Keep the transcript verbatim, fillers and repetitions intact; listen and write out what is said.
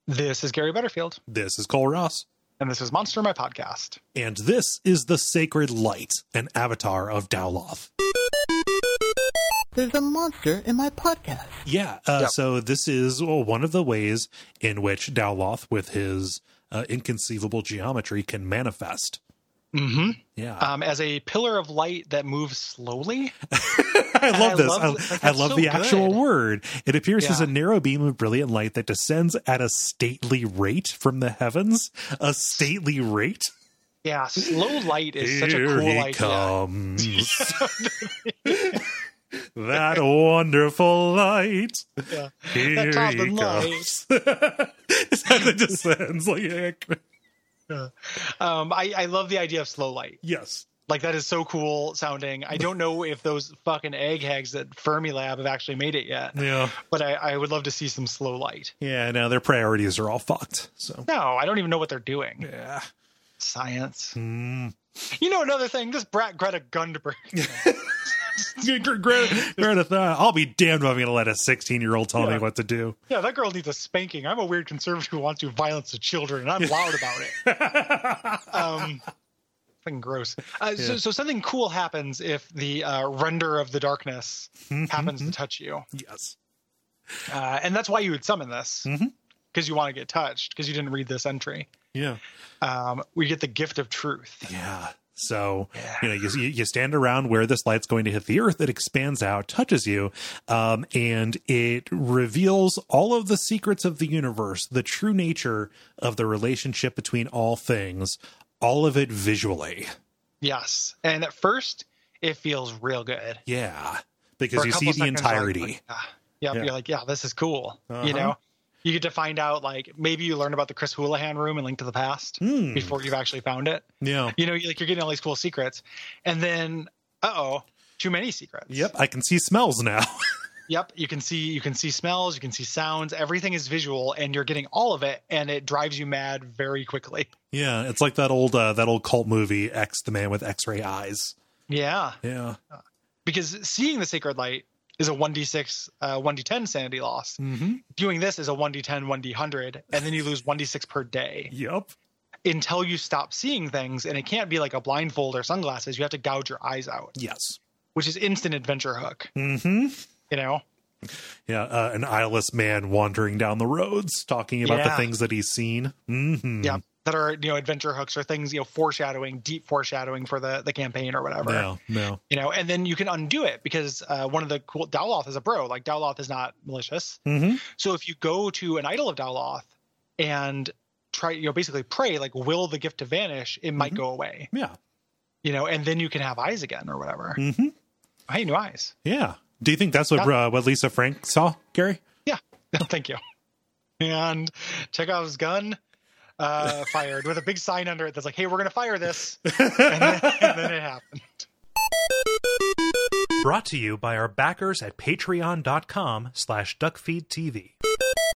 This is Gary Butterfield. This is Cole Ross. And this is Monster My Podcast. And this is the Sacred Light, an avatar of Dowloth. There's a monster in my podcast. Yeah, uh, yep. So this is well, one of the ways in which Dowloth, with his uh, inconceivable geometry, can manifest. Mm-hmm. Yeah. Um, as a pillar of light that moves slowly. I love I this. love, I, like, I love so the actual good. word. It appears Yeah. as a narrow beam of brilliant light that descends at a stately rate from the heavens. A stately rate? Yeah, slow light is such a Here cool he idea. comes. That wonderful light. Yeah. Here That top he and comes. Is that the descends? Like, Yeah. Um, I, I love the idea of slow light. yes. Like, that is so cool sounding. I don't know if those fucking eggheads at Fermilab have actually made it yet. Yeah. But I, I would love to see some slow light. Yeah, now their priorities are all fucked. So No, I don't even know what they're doing. yeah. Science. Mm. You know, another thing, this brat Greta Gunberg. Greta, Greta, Greta, I'll be damned if I'm going to let a sixteen-year-old tell Yeah. me what to do. Yeah, that girl needs a spanking. I'm a weird conservative who wants to violence to children, and I'm loud about it. Um, fucking gross. Uh, Yeah. so, so something cool happens if the uh, render of the darkness Mm-hmm. happens to touch you. Yes. Uh, and that's why you would summon this, because Mhm. you want to get touched, because you didn't read this entry. Yeah. Um, we get the gift of truth. Yeah. So, Yeah. you know, you, you stand around where this light's going to hit the earth. It expands out, touches you, um, and it reveals all of the secrets of the universe, the true nature of the relationship between all things, all of it visually. Yes. And at first, it feels real good. Yeah. For Because a you see couple the seconds, you're like, entirety. ah, yep, Yeah. you're like, yeah, this is cool. Uh-huh. You know, you get to find out, like, maybe you learn about the Chris Houlihan room and Link to the Past Hmm. before you've actually found it. Yeah. You know, you- like you're getting all these cool secrets, and then, uh oh, too many secrets. Yep. I can see smells now. Yep. You can see, you can see smells, you can see sounds. Everything is visual, and you're getting all of it, and it drives you mad very quickly. Yeah. It's like that old, uh, that old cult movie, X, the Man with X-Ray Eyes. Yeah, Yeah. because seeing the sacred light is a one d six, uh, one d ten sanity loss. Mm-hmm. Doing this is a one d ten, one d one hundred, and then you lose one d six per day Yep. until you stop seeing things. And it can't be like a blindfold or sunglasses. You have to gouge your eyes out, Yes. which is instant adventure hook, Mm-hmm. you know? Yeah, uh, an eyeless man wandering down the roads, talking about the Yeah. things that he's seen. Mm-hmm. Yeah. That are, you know, adventure hooks or things, you know, foreshadowing, deep foreshadowing for the, the campaign or whatever. No, no. You know, and then you can undo it because uh, one of the cool, Dowloth is a bro. Like, Dowloth is not malicious. Mm-hmm. So if you go to an idol of Dowloth and try, you know, basically pray, like, will the gift to vanish, it might Mhm. go away, Yeah. you know, and then you can have eyes again or whatever. Mm-hmm. Hey, new eyes. Yeah. Do you think that's what Yeah. uh, what Lisa Frank saw, Gary? Yeah. Thank you. And Chekhov's gun uh, fired with a big sign under it that's like, hey, we're going to fire this. And then, and then it happened. Brought to you by our backers at patreon.com slash duckfeedtv.